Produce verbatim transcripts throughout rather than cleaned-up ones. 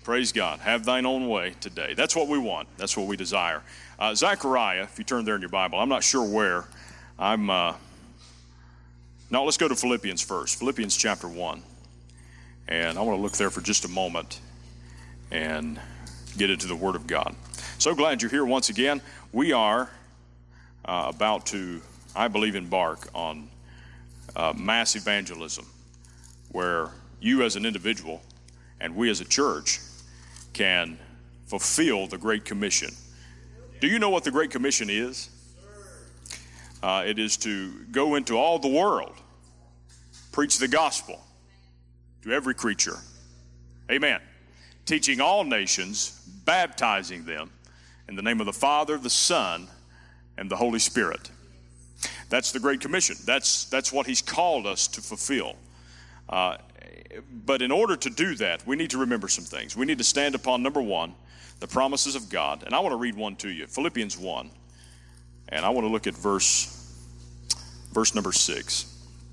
Praise God. Have thine own way today. That's what we want. That's what we desire. Uh, Zechariah, if you turn there in your Bible, I'm not sure where. I'm, uh, no, let's go to Philippians first. Philippians chapter one. And I want to look there for just a moment and get into the Word of God. So glad you're here once again. We are uh, about to, I believe, embark on uh, mass evangelism, where you as an individual and we as a church can fulfill the Great Commission. Do you know what the Great Commission is? Uh, it is to go into all the world, preach the gospel to every creature. Amen. Teaching all nations, baptizing them in the name of the Father, the Son, and the Holy Spirit. That's the Great Commission. That's, that's what He's called us to fulfill. Uh, but in order to do that, we need to remember some things. We need to stand upon, number one, the promises of God. And I want to read one to you, Philippians one. And I want to look at verse, verse number six.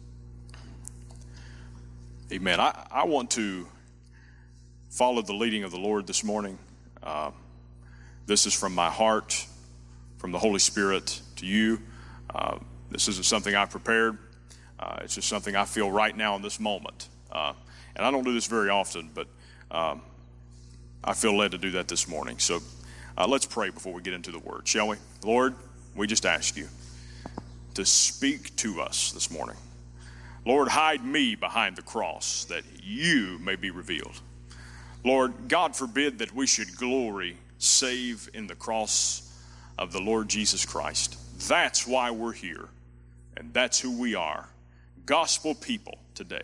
Amen. I, I want to follow the leading of the Lord this morning. Uh, this is from my heart, from the Holy Spirit to you. Uh, this isn't something I prepared. Uh, it's just something I feel right now in this moment. Uh, and I don't do this very often, but um, I feel led to do that this morning. So uh, let's pray before we get into the Word, shall we? Lord, we just ask you to speak to us this morning. Lord, hide me behind the cross that you may be revealed. Lord, God forbid that we should glory save in the cross of the Lord Jesus Christ. That's why we're here, and that's who we are, gospel people today.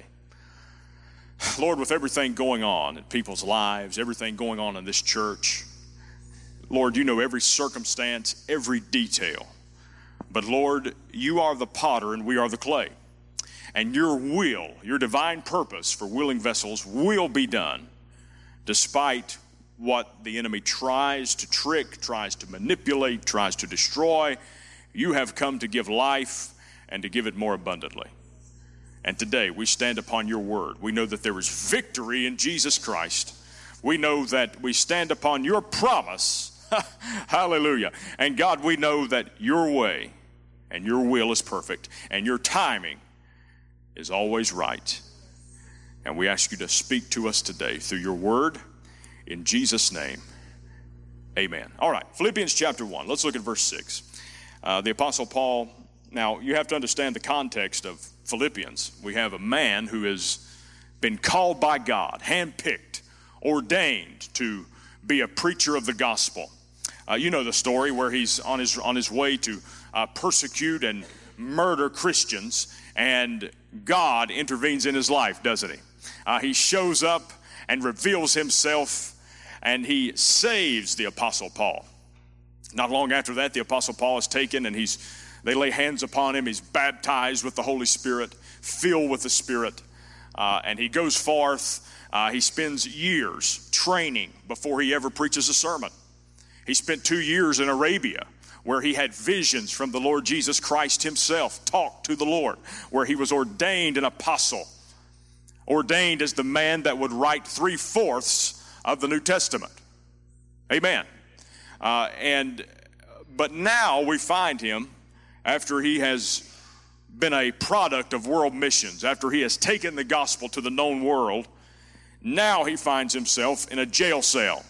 Lord, with everything going on in people's lives, everything going on in this church, Lord, you know every circumstance, every detail. But Lord, you are the potter and we are the clay. And your will, your divine purpose for willing vessels will be done despite what the enemy tries to trick, tries to manipulate, tries to destroy. You have come to give life and to give it more abundantly. And today we stand upon your word. We know that there is victory in Jesus Christ. We know that we stand upon your promise. Hallelujah. And God, we know that your way and your will is perfect and your timing is always right. And we ask you to speak to us today through your word. In Jesus' name, amen. All right, Philippians chapter one. Let's look at verse six. Uh, the Apostle Paul, now you have to understand the context of Philippians. We have a man who has been called by God, handpicked, ordained to be a preacher of the gospel. Uh, you know the story where he's on his on his way to uh, persecute and murder Christians, and God intervenes in his life, doesn't he? Uh, he shows up and reveals himself, and he saves the Apostle Paul. Not long after that, the Apostle Paul is taken, and he's they lay hands upon him. He's baptized with the Holy Spirit, filled with the Spirit, uh, and he goes forth. Uh, he spends years training before he ever preaches a sermon. He spent two years in Arabia, where he had visions from the Lord Jesus Christ himself, talked to the Lord, where he was ordained an apostle, ordained as the man that would write three-fourths of the New Testament. Amen. Uh, and but now we find him, after he has been a product of world missions, after he has taken the gospel to the known world, now he finds himself in a jail cell.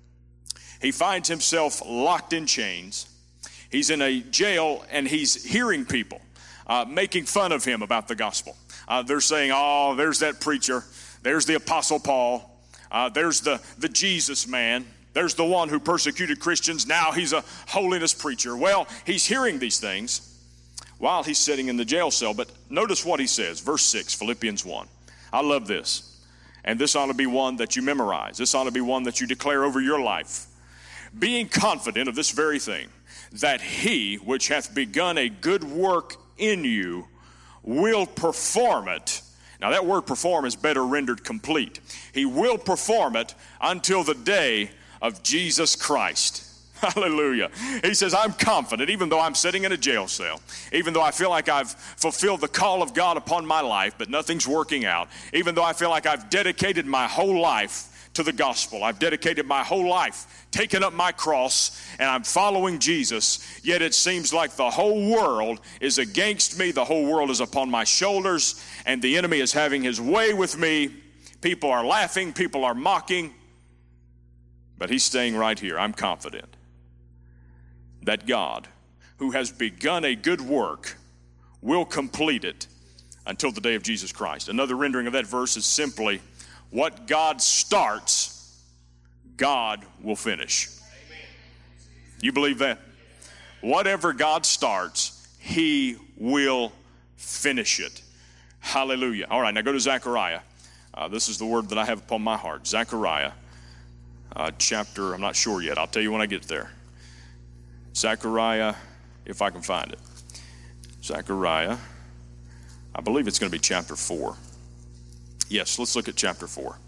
He finds himself locked in chains. He's in a jail, and he's hearing people uh, making fun of him about the gospel. Uh, they're saying, oh, there's that preacher. There's the Apostle Paul. Uh, there's the, the Jesus man. There's the one who persecuted Christians. Now he's a holiness preacher. Well, he's hearing these things while he's sitting in the jail cell. But notice what he says, verse six, Philippians one. I love this. And this ought to be one that you memorize. This ought to be one that you declare over your life. Being confident of this very thing, that he which hath begun a good work in you will perform it. Now that word perform is better rendered complete. He will perform it until the day of Jesus Christ. Hallelujah. He says, I'm confident, even though I'm sitting in a jail cell, even though I feel like I've fulfilled the call of God upon my life, but nothing's working out, even though I feel like I've dedicated my whole life to the gospel. I've dedicated my whole life, taken up my cross, and I'm following Jesus, yet it seems like the whole world is against me. The whole world is upon my shoulders, and the enemy is having his way with me. People are laughing, people are mocking, but he's staying right here. I'm confident that God, who has begun a good work, will complete it until the day of Jesus Christ. Another rendering of that verse is simply, what God starts, God will finish. You believe that? Whatever God starts, he will finish it. Hallelujah. All right, now go to Zechariah. Uh, this is the word that I have upon my heart. Zechariah uh, chapter, I'm not sure yet. I'll tell you when I get there. Zechariah, if I can find it. Zechariah, I believe it's going to be chapter four. Yes, let's look at chapter four.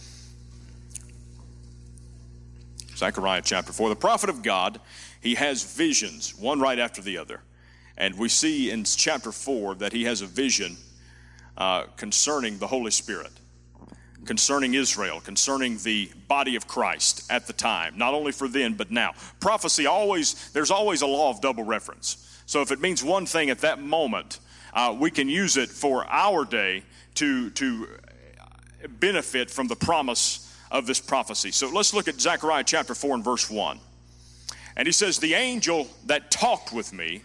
Zechariah chapter four. The prophet of God, he has visions, one right after the other. And we see in chapter four that he has a vision uh, concerning the Holy Spirit, concerning Israel, concerning the body of Christ at the time, not only for then, but now. Prophecy always, there's always a law of double reference. So if it means one thing at that moment, uh, we can use it for our day to, to benefit from the promise of this prophecy. So let's look at Zechariah chapter four and verse one. And he says, the angel that talked with me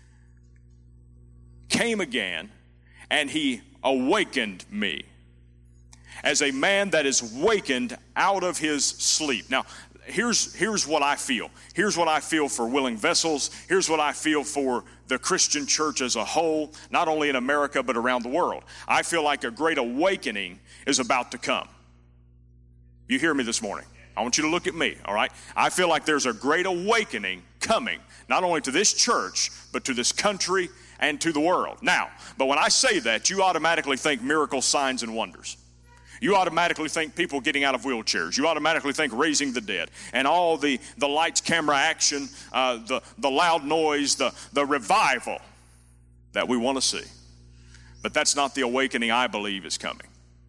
came again, and he awakened me as a man that is wakened out of his sleep. Now, here's, here's what I feel. Here's what I feel for Willing Vessels. Here's what I feel for the Christian church as a whole, not only in America, but around the world. I feel like a great awakening is about to come. You hear me this morning? I want you to look at me, all right? I feel like there's a great awakening coming, not only to this church, but to this country and to the world. Now, but when I say that, you automatically think miracles, signs, and wonders. You automatically think people getting out of wheelchairs. You automatically think raising the dead. And all the, the lights, camera, action, uh, the, the loud noise, the, the revival that we want to see. But that's not the awakening I believe is coming.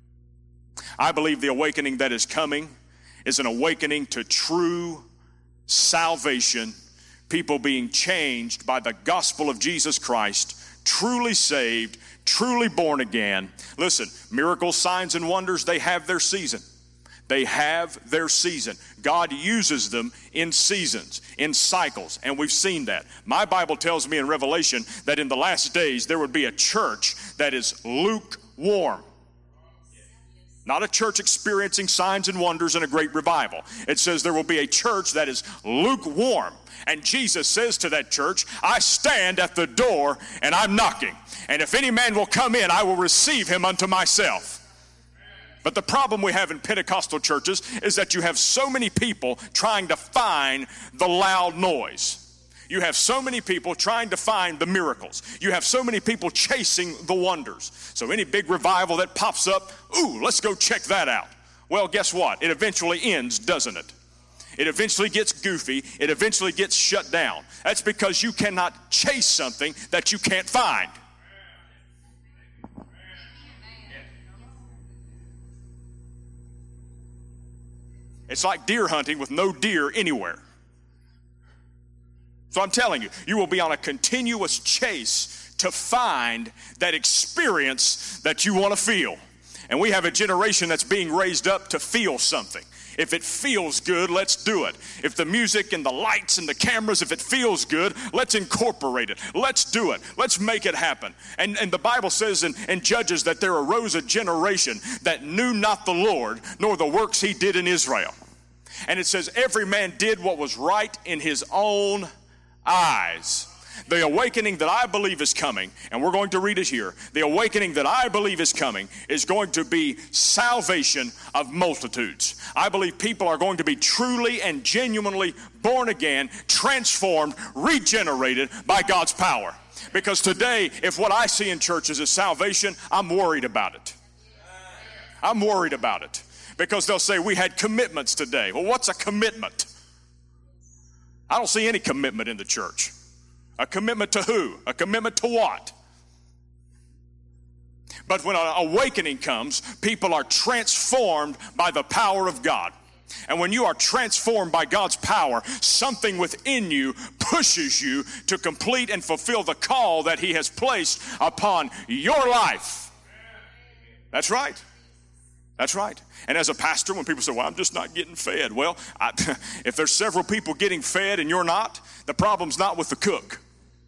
I believe the awakening that is coming is an awakening to true salvation, people being changed by the gospel of Jesus Christ, truly saved, truly born again. Listen, miracles, signs, and wonders, they have their season. They have their season. God uses them in seasons, in cycles, and we've seen that. My Bible tells me in Revelation that in the last days there would be a church that is lukewarm. Not a church experiencing signs and wonders and a great revival. It says there will be a church that is lukewarm. And Jesus says to that church, I stand at the door and I'm knocking. And if any man will come in, I will receive him unto myself. But the problem we have in Pentecostal churches is that you have so many people trying to find the loud noise. You have so many people trying to find the miracles. You have so many people chasing the wonders. So any big revival that pops up, ooh, let's go check that out. Well, guess what? It eventually ends, doesn't it? It eventually gets goofy. It eventually gets shut down. That's because you cannot chase something that you can't find. It's like deer hunting with no deer anywhere. So I'm telling you, you will be on a continuous chase to find that experience that you want to feel. And we have a generation that's being raised up to feel something. If it feels good, let's do it. If the music and the lights and the cameras, if it feels good, let's incorporate it. Let's do it. Let's make it happen. And, and the Bible says in, in Judges that there arose a generation that knew not the Lord, nor the works he did in Israel. And it says every man did what was right in his own eyes. The awakening that I believe is coming, and we're going to read it here, the awakening that I believe is coming is going to be salvation of multitudes. I believe people are going to be truly and genuinely born again, transformed, regenerated by God's power. Because today, if what I see in churches is salvation, I'm worried about it. I'm worried about it. Because they'll say, we had commitments today. Well, what's a commitment? I don't see any commitment in the church. A commitment to who? A commitment to what? But when an awakening comes, people are transformed by the power of God. And when you are transformed by God's power, something within you pushes you to complete and fulfill the call that He has placed upon your life. That's right. That's right. And as a pastor, when people say, well, I'm just not getting fed. Well, I, if there's several people getting fed and you're not, the problem's not with the cook.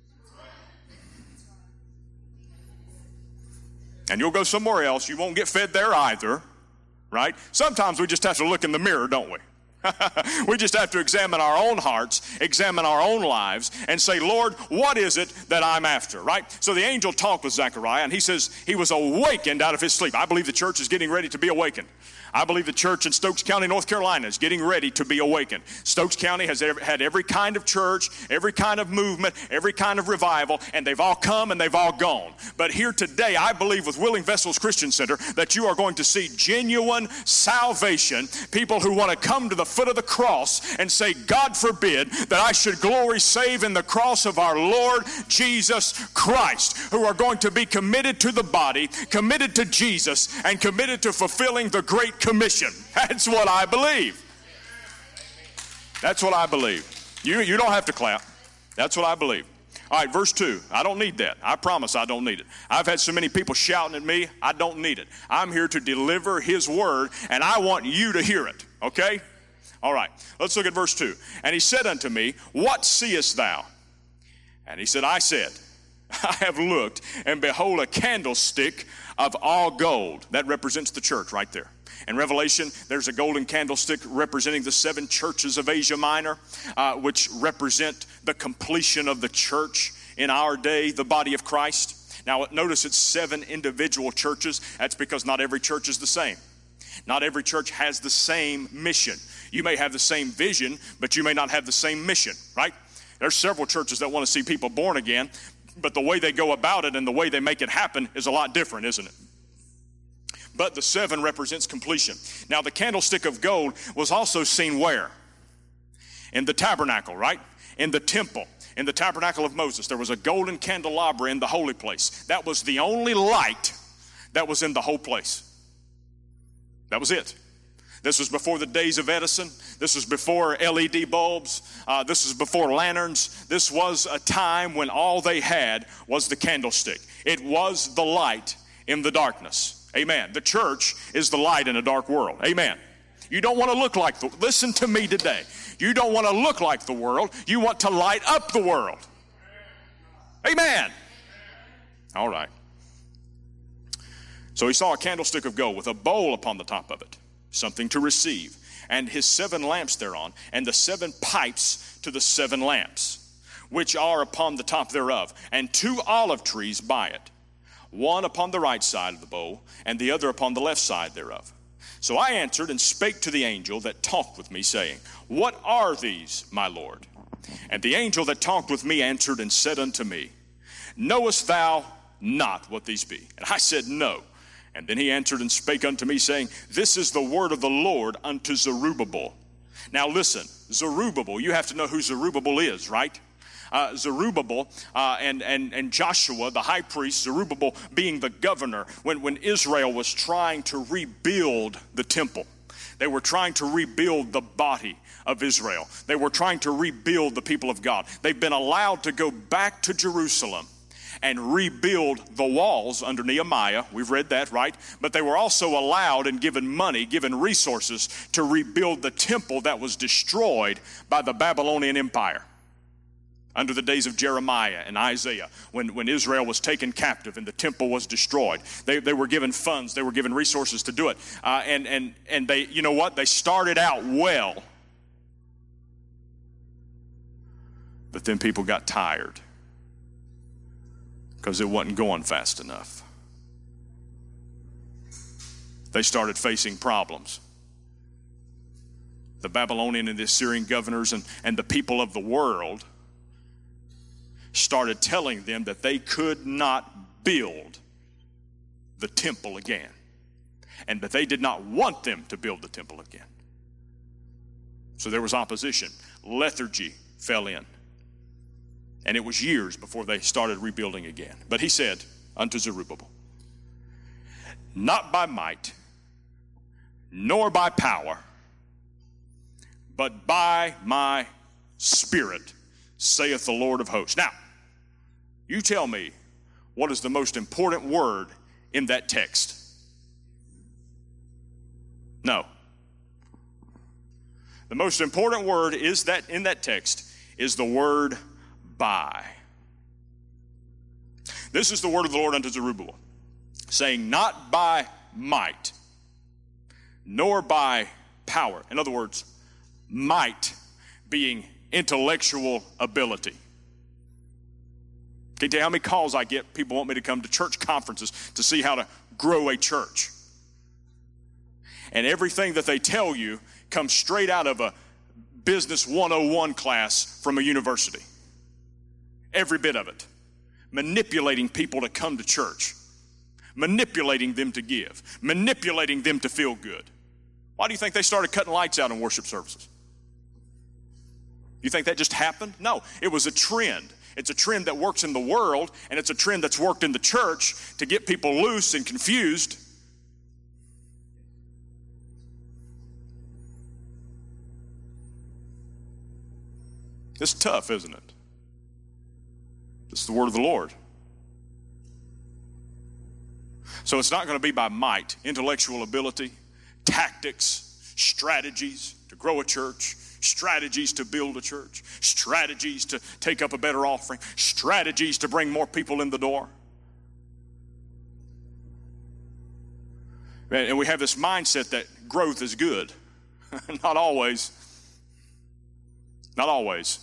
And you'll go somewhere else. You won't get fed there either, right? Sometimes we just have to look in the mirror, don't we? We just have to examine our own hearts, examine our own lives, and say, Lord, what is it that I'm after, right? So the angel talked with Zechariah, and he says he was awakened out of his sleep. I believe the church is getting ready to be awakened. I believe the church in Stokes County, North Carolina is getting ready to be awakened. Stokes County has had every kind of church, every kind of movement, every kind of revival, and they've all come and they've all gone. But here today, I believe with Willing Vessels Christian Center that you are going to see genuine salvation, people who want to come to the foot of the cross and say, God forbid that I should glory save in the cross of our Lord Jesus Christ, who are going to be committed to the body, committed to Jesus, and committed to fulfilling the Great Commission. That's what I believe. That's what I believe. You, you don't have to clap. That's what I believe. All right, verse two. I don't need that. I promise I don't need it. I've had so many people shouting at me. I don't need it. I'm here to deliver His word, and I want you to hear it. Okay? All right. Let's look at verse two. And he said unto me, what seest thou? And he said, I said, I have looked, and behold, a candlestick of all gold. That represents the church right there. In Revelation, there's a golden candlestick representing the seven churches of Asia Minor, uh, which represent the completion of the church in our day, the body of Christ. Now, notice it's seven individual churches. That's because not every church is the same. Not every church has the same mission. You may have the same vision, but you may not have the same mission, right? There's several churches that want to see people born again, but the way they go about it and the way they make it happen is a lot different, isn't it? But the seven represents completion. Now, the candlestick of gold was also seen where? In the tabernacle, right? In the temple. In the tabernacle of Moses, there was a golden candelabra in the holy place. That was the only light that was in the whole place. That was it. This was before the days of Edison. This was before L E D bulbs. Uh, this was before lanterns. This was a time when all they had was the candlestick. It was the light in the darkness. Amen. The church is the light in a dark world. Amen. You don't want to look like the, listen to me today. You don't want to look like the world. You want to light up the world. Amen. All right. So he saw a candlestick of gold with a bowl upon the top of it, something to receive, and his seven lamps thereon, and the seven pipes to the seven lamps, which are upon the top thereof, and two olive trees by it, one upon the right side of the bowl, and the other upon the left side thereof. So I answered and spake to the angel that talked with me, saying, what are these, my Lord? And the angel that talked with me answered and said unto me, knowest thou not what these be? And I said, no. And then he answered and spake unto me, saying, this is the word of the Lord unto Zerubbabel. Now listen, Zerubbabel, you have to know who Zerubbabel is, right? Uh, Zerubbabel uh, and, and, and Joshua, the high priest, Zerubbabel being the governor, when, when Israel was trying to rebuild the temple. They were trying to rebuild the body of Israel. They were trying to rebuild the people of God. They've been allowed to go back to Jerusalem and rebuild the walls under Nehemiah. We've read that, right? But they were also allowed and given money, given resources to rebuild the temple that was destroyed by the Babylonian Empire under the days of Jeremiah and Isaiah, when, when Israel was taken captive and the temple was destroyed. They, they were given funds, they were given resources to do it. Uh, and, and, and they, you know what? They started out well, but then people got tired because it wasn't going fast enough. They started facing problems. The Babylonian and the Assyrian governors and, and the people of the world started telling them that they could not build the temple again, and that they did not want them to build the temple again. So there was opposition. Lethargy fell in. And it was years before they started rebuilding again. But he said unto Zerubbabel, not by might, nor by power, but by my Spirit, saith the Lord of hosts. Now, you tell me, what is the most important word in that text? No. The most important word is that in that text is the word by. This is the word of the Lord unto Zerubbabel, saying, not by might, nor by power. In other words, might being intellectual ability. Can you tell you how many calls I get? People want me to come to church conferences to see how to grow a church. And everything that they tell you comes straight out of a business one oh one class from a university. Every bit of it. Manipulating people to come to church. Manipulating them to give. Manipulating them to feel good. Why do you think they started cutting lights out in worship services? You think that just happened? No, it was a trend. It's a trend that works in the world, and it's a trend that's worked in the church to get people loose and confused. It's tough, isn't it? This is the word of the Lord. So it's not going to be by might, intellectual ability, tactics, strategies to grow a church, strategies to build a church, strategies to take up a better offering, strategies to bring more people in the door. And we have this mindset that growth is good. Not always. Not always.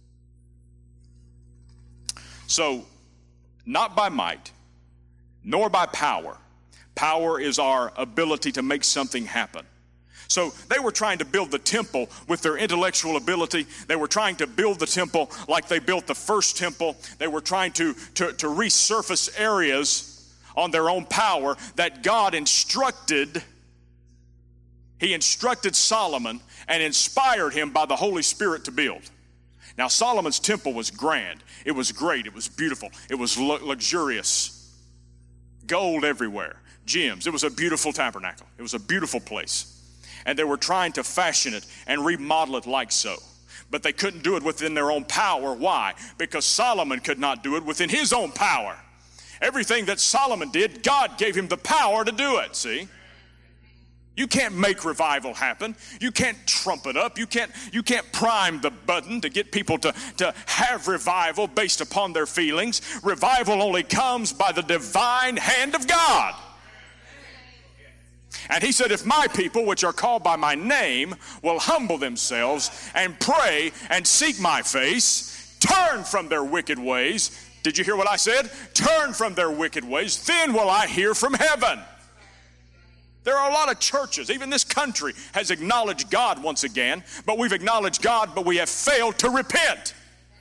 So, not by might, nor by power. Power is our ability to make something happen. So they were trying to build the temple with their intellectual ability. They were trying to build the temple like they built the first temple. They were trying to, to, to resurface areas on their own power that God instructed. He instructed Solomon and inspired him by the Holy Spirit to build. Now, Solomon's temple was grand. It was great. It was beautiful. It was luxurious. Gold everywhere. Gems. It was a beautiful tabernacle. It was a beautiful place. And they were trying to fashion it and remodel it like so. But they couldn't do it within their own power. Why? Because Solomon could not do it within his own power. Everything that Solomon did, God gave him the power to do it, see? You can't make revival happen. You can't trump it up. You can't, you can't prime the button to get people to, to have revival based upon their feelings. Revival only comes by the divine hand of God. And he said, if my people, which are called by my name, will humble themselves and pray and seek my face, turn from their wicked ways. Did you hear what I said? Turn from their wicked ways, then will I hear from heaven. There are a lot of churches, even this country has acknowledged God once again, but we've acknowledged God, but we have failed to repent.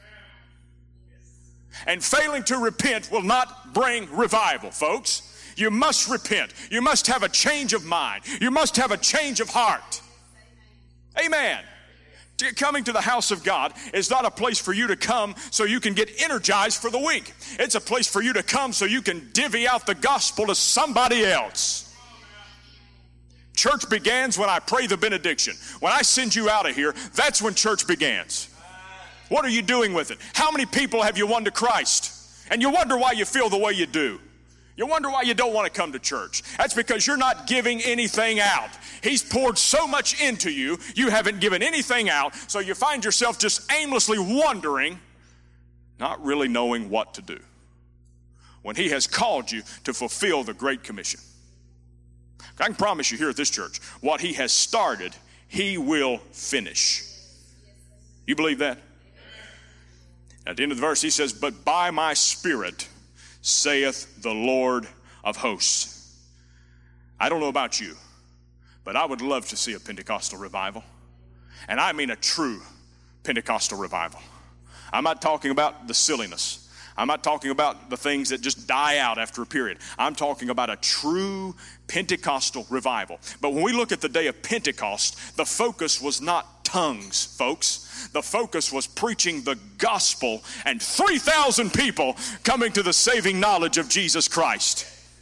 And failing to repent will not bring revival, folks. You must repent. You must have a change of mind. You must have a change of heart. Amen. Coming to the house of God is not a place for you to come so you can get energized for the week. It's a place for you to come so you can divvy out the gospel to somebody else. Church begins when I pray the benediction. When I send you out of here, that's when church begins. What are you doing with it? How many people have you won to Christ? And you wonder why you feel the way you do. You wonder why you don't want to come to church. That's because you're not giving anything out. He's poured so much into you, you haven't given anything out, so you find yourself just aimlessly wandering, not really knowing what to do, when he has called you to fulfill the Great Commission. I can promise you here at this church, what he has started, he will finish. You believe that? At the end of the verse, he says, but by my Spirit, saith the Lord of hosts. I don't know about you, but I would love to see a Pentecostal revival. And I mean a true Pentecostal revival. I'm not talking about the silliness. I'm not talking about the things that just die out after a period. I'm talking about a true Pentecostal revival. But when we look at the day of Pentecost, the focus was not tongues, folks. The focus was preaching the gospel and three thousand people coming to the saving knowledge of Jesus Christ.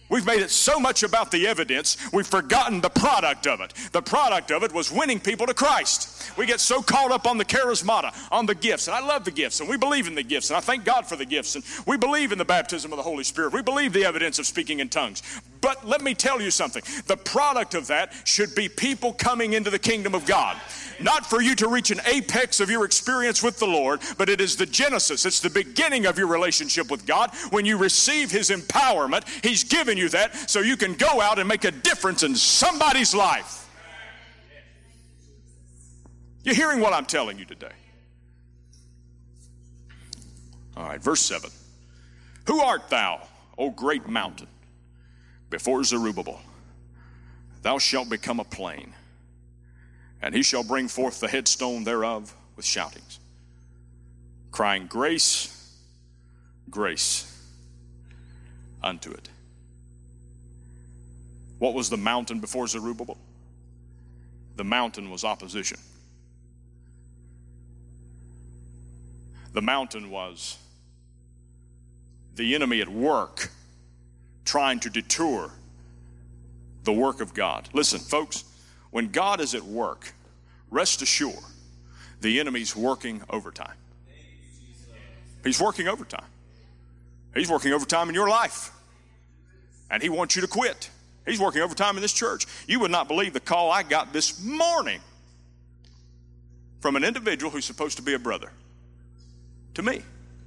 We've made it so much about the evidence, we've forgotten the product of it. The product of it was winning people to Christ. We get so caught up on the charismata, on the gifts, and I love the gifts, and we believe in the gifts, and I thank God for the gifts, and we believe in the baptism of the Holy Spirit. We believe the evidence of speaking in tongues. But let me tell you something. The product of that should be people coming into the kingdom of God. Not for you to reach an apex of your experience with the Lord, but it is the genesis. It's the beginning of your relationship with God. When you receive His empowerment, He's given you that so you can go out and make a difference in somebody's life. You're hearing what I'm telling you today. All right, verse seven. Who art thou, O great mountain? Before Zerubbabel, thou shalt become a plain, and he shall bring forth the headstone thereof with shoutings, crying, grace, grace unto it. What was the mountain before Zerubbabel? The mountain was opposition. The mountain was the enemy at work trying to detour the work of God. Listen, folks, when God is at work, rest assured, the enemy's working overtime. He's working overtime. He's working overtime in your life. And he wants you to quit. He's working overtime in this church. You would not believe the call I got this morning from an individual who's supposed to be a brother to me.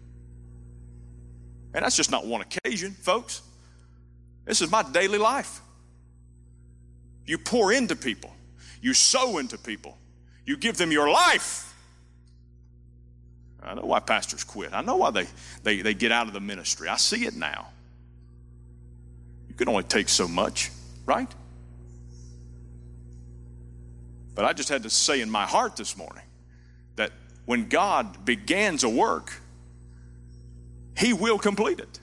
And that's just not one occasion, folks. This is my daily life. You pour into people. You sow into people. You give them your life. I know why pastors quit. I know why they, they, they get out of the ministry. I see it now. You can only take so much, right? But I just had to say in my heart this morning that when God begins a work, He will complete it.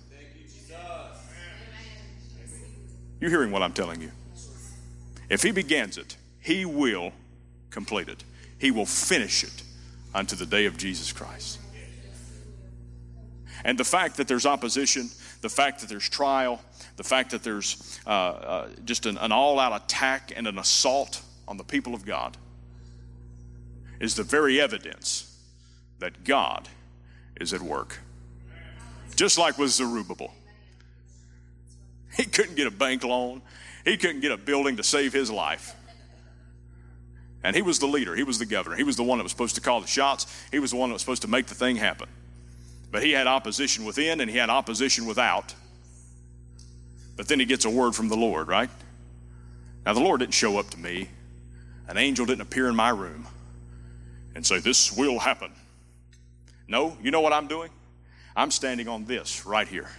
You're hearing what I'm telling you. If He begins it, He will complete it. He will finish it unto the day of Jesus Christ. And the fact that there's opposition, the fact that there's trial, the fact that there's uh, uh, just an, an all-out attack and an assault on the people of God is the very evidence that God is at work. Just like with Zerubbabel. He couldn't get a bank loan. He couldn't get a building to save his life. And he was the leader. He was the governor. He was the one that was supposed to call the shots. He was the one that was supposed to make the thing happen. But he had opposition within and he had opposition without. But then he gets a word from the Lord, right? Now, the Lord didn't show up to me. An angel didn't appear in my room and say, this will happen. No, you know what I'm doing? I'm standing on this right here.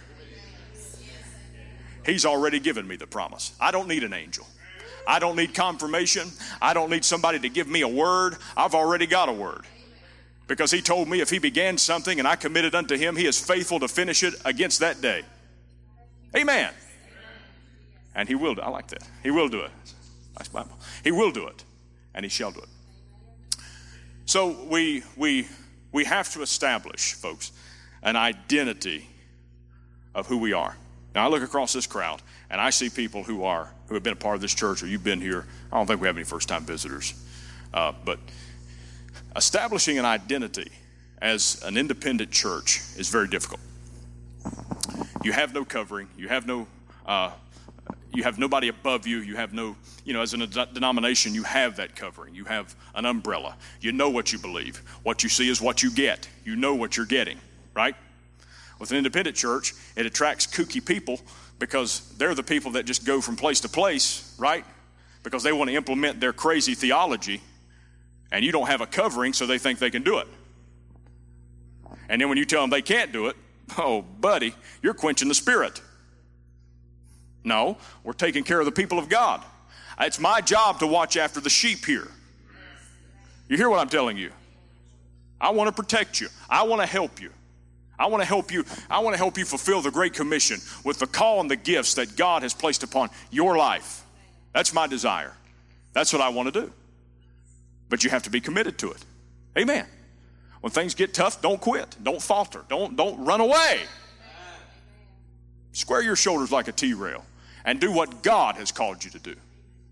He's already given me the promise. I don't need an angel. I don't need confirmation. I don't need somebody to give me a word. I've already got a word. Because He told me if He began something and I committed unto Him, He is faithful to finish it against that day. Amen. And He will do it. I like that. He will do it. Nice Bible. He will do it. And He shall do it. So we we we have to establish, folks, an identity of who we are. Now, I look across this crowd, and I see people who are who have been a part of this church, or you've been here. I don't think we have any first-time visitors. Uh, but establishing an identity as an independent church is very difficult. You have no covering. You have no uh, you have nobody above you. You have no, you know, as a denomination, you have that covering. You have an umbrella. You know what you believe. What you see is what you get. You know what you're getting, right? With an independent church, it attracts kooky people because they're the people that just go from place to place, right? Because they want to implement their crazy theology, and you don't have a covering, so they think they can do it. And then when you tell them they can't do it, oh, buddy, you're quenching the Spirit. No, we're taking care of the people of God. It's my job to watch after the sheep here. You hear what I'm telling you? I want to protect you. I want to help you. I want to help you. I want to help you fulfill the Great Commission with the call and the gifts that God has placed upon your life. That's my desire. That's what I want to do. But you have to be committed to it. Amen. When things get tough, don't quit. Don't falter. Don't, don't run away. Square your shoulders like a T-rail and do what God has called you to do.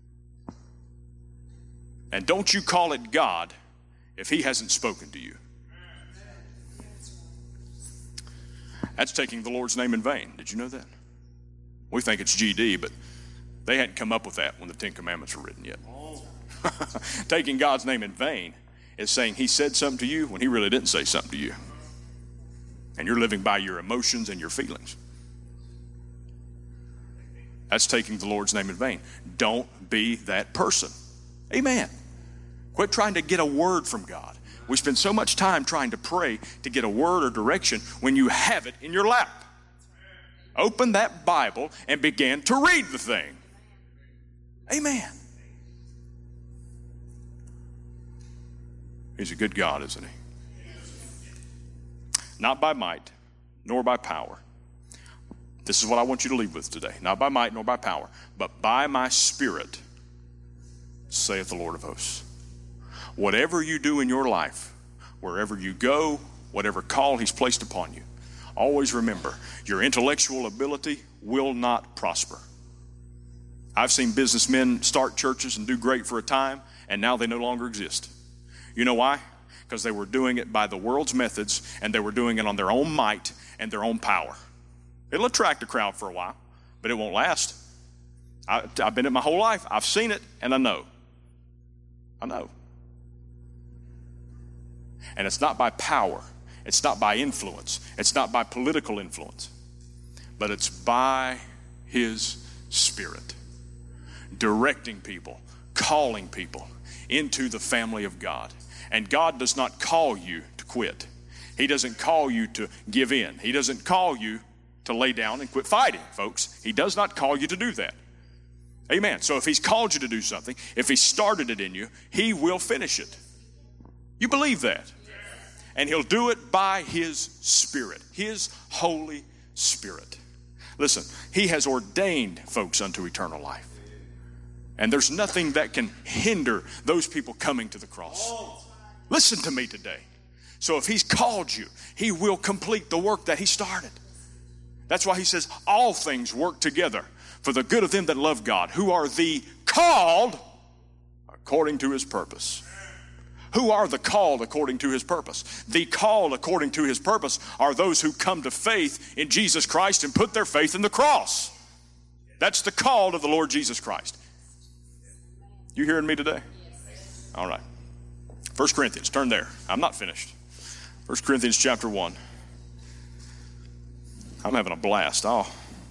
And don't you call it God if he hasn't spoken to you. That's taking the Lord's name in vain. Did you know that? We think it's G D, but they hadn't come up with that when the Ten Commandments were written yet. Taking God's name in vain is saying he said something to you when he really didn't say something to you. And you're living by your emotions and your feelings. That's taking the Lord's name in vain. Don't be that person. Amen. Quit trying to get a word from God. We spend so much time trying to pray to get a word or direction when you have it in your lap. Open that Bible and begin to read the thing. Amen. He's a good God, isn't he? Not by might, nor by power. This is what I want you to leave with today. Not by might, nor by power, but by my Spirit, saith the Lord of hosts. Whatever you do in your life, wherever you go, whatever call he's placed upon you, always remember, your intellectual ability will not prosper. I've seen businessmen start churches and do great for a time, and now they no longer exist. You know why? Because they were doing it by the world's methods, and they were doing it on their own might and their own power. It'll attract a crowd for a while, but it won't last. I, I've been it my whole life. I've seen it, and I know. I know. And it's not by power. It's not by influence. It's not by political influence. But it's by his Spirit. Directing people, calling people into the family of God. And God does not call you to quit. He doesn't call you to give in. He doesn't call you to lay down and quit fighting, folks. He does not call you to do that. Amen. So if he's called you to do something, if he started it in you, he will finish it. You believe that? And he'll do it by his Spirit, his Holy Spirit. Listen, he has ordained folks unto eternal life. And there's nothing that can hinder those people coming to the cross. Listen to me today. So if he's called you, he will complete the work that he started. That's why he says all things work together for the good of them that love God, who are the called according to his purpose. Who are the called according to his purpose? The called according to his purpose are those who come to faith in Jesus Christ and put their faith in the cross. That's the called of the Lord Jesus Christ. You hearing me today? All right. First Corinthians, turn there. I'm not finished. First Corinthians chapter one. I'm having a blast. Oh.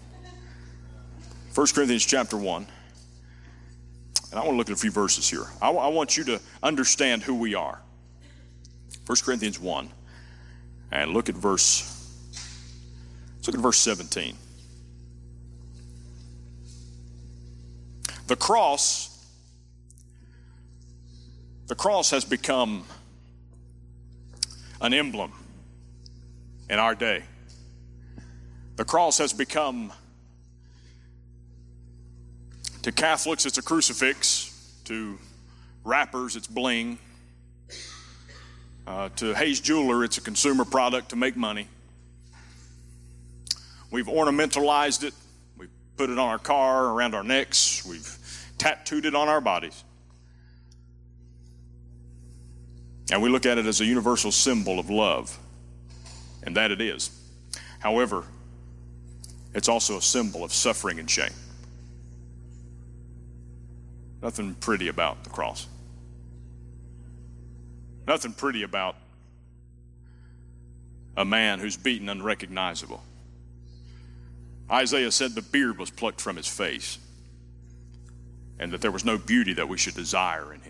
First Corinthians chapter one. And I want to look at a few verses here. I, I want you to understand who we are. First Corinthians one. And look at verse, let's look at verse seventeen. The cross, the cross has become an emblem in our day. The cross has become, to Catholics, it's a crucifix. To rappers, it's bling. Uh, to Hayes Jeweler, it's a consumer product to make money. We've ornamentalized it. We've put it on our car, around our necks. We've tattooed it on our bodies. And we look at it as a universal symbol of love. And that it is. However, it's also a symbol of suffering and shame. Nothing pretty about the cross. Nothing pretty about a man who's beaten unrecognizable. Isaiah said the beard was plucked from his face and that there was no beauty that we should desire in him.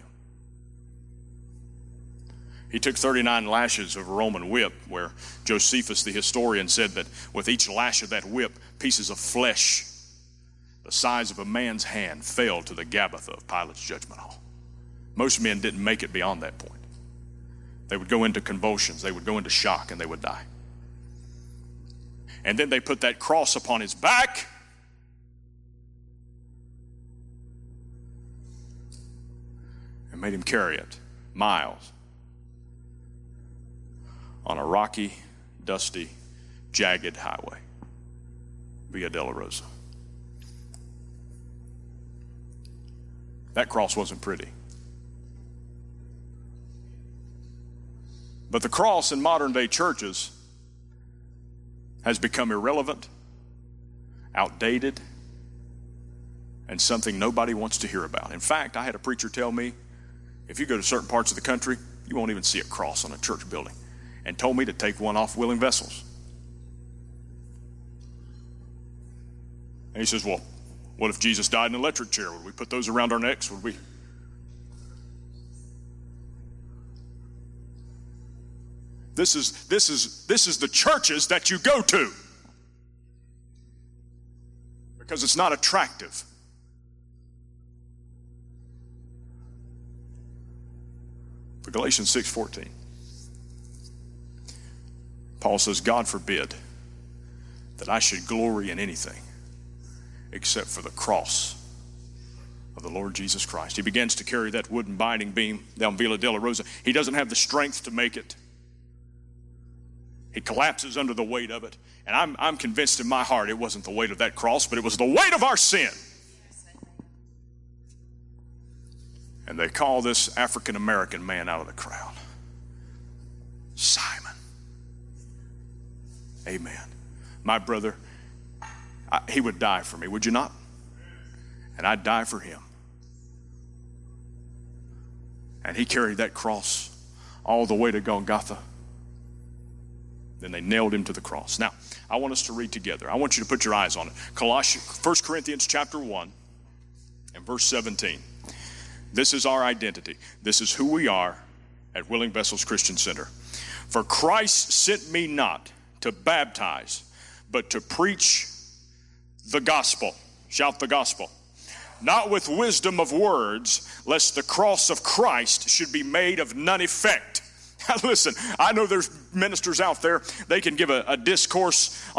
He took thirty-nine lashes of a Roman whip, where Josephus the historian said that with each lash of that whip, pieces of flesh the size of a man's hand fell to the Gabbatha of Pilate's judgment hall. Most men didn't make it beyond that point. They would go into convulsions, they would go into shock, and they would die. And then they put that cross upon his back. And made him carry it miles on a rocky, dusty, jagged highway, Via Dolorosa. That cross wasn't pretty. But the cross in modern day churches has become irrelevant, outdated, and something nobody wants to hear about. In fact, I had a preacher tell me, if you go to certain parts of the country, you won't even see a cross on a church building, and told me to take one off Willing Vessels. And he says, well, what if Jesus died in an electric chair? Would we put those around our necks? Would we? This is, this is, this is the churches that you go to. Because it's not attractive. For Galatians six fourteen, Paul says, God forbid that I should glory in anything except for the cross of the Lord Jesus Christ. He begins to carry that wooden binding beam down Via della Rosa. He doesn't have the strength to make it. He collapses under the weight of it. And I'm, I'm convinced in my heart it wasn't the weight of that cross, but it was the weight of our sin. And they call this African-American man out of the crowd Simon. Amen. My brother, I, he would die for me, would you not? And I'd die for him. And he carried that cross all the way to Golgotha. Then they nailed him to the cross. Now, I want us to read together. I want you to put your eyes on it. Colossians, First Corinthians chapter one and verse seventeen. This is our identity. This is who we are at Willing Vessels Christian Center. For Christ sent me not to baptize, but to preach the gospel. Shout the gospel. Not with wisdom of words, lest the cross of Christ should be made of none effect. Listen, I know there's ministers out there, they can give a, a discourse